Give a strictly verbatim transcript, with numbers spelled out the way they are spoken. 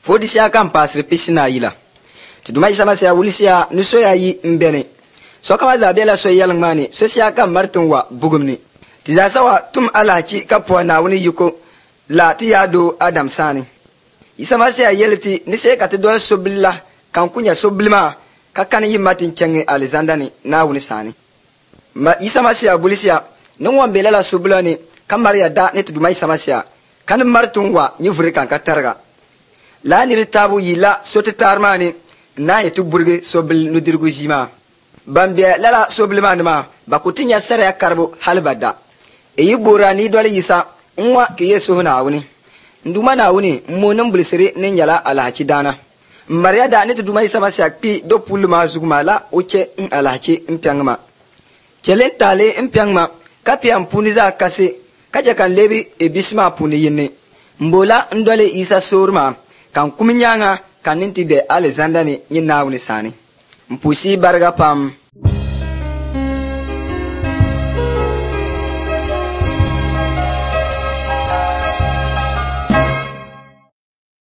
fodi sia kan pasre pisina yila tuduma isa masia wulisia nuso ya yi mbene so kama za bela so yalang mani so sia kan martun wa bugumni tiza sawa tum alaci kapwa na wuni yuko la ti yado adam sani isa masia yelti ni se ka do sobilla kan kunya soblima ka kan yi matin chenge alexandani na wuni sani ma isa masia bulisia non wa bela la soblani kamar ya da ne tuduma isa masia kan martun wa ni vuri kan katarga la ni tabu yila soti tarmani na yetu burge sobil nudirgu jima bambe lala sobilman ma bakutinya sare ya karbo halbada e yibura ni dole yisa nwa ke yeso na wuni nduma na wuni monon bulsire nin yala alaci dana mariya da ne tuduma isa masa pi do pulma zugma la uche in alaci in pyangma chelen tale in pyangma kapi ampuni za kase kaje kan lebi e bisma puni yinne mbola ndole isa sorma kan kuminyanga kaninti be alexander ni nyina wuni sani mpusi barga pam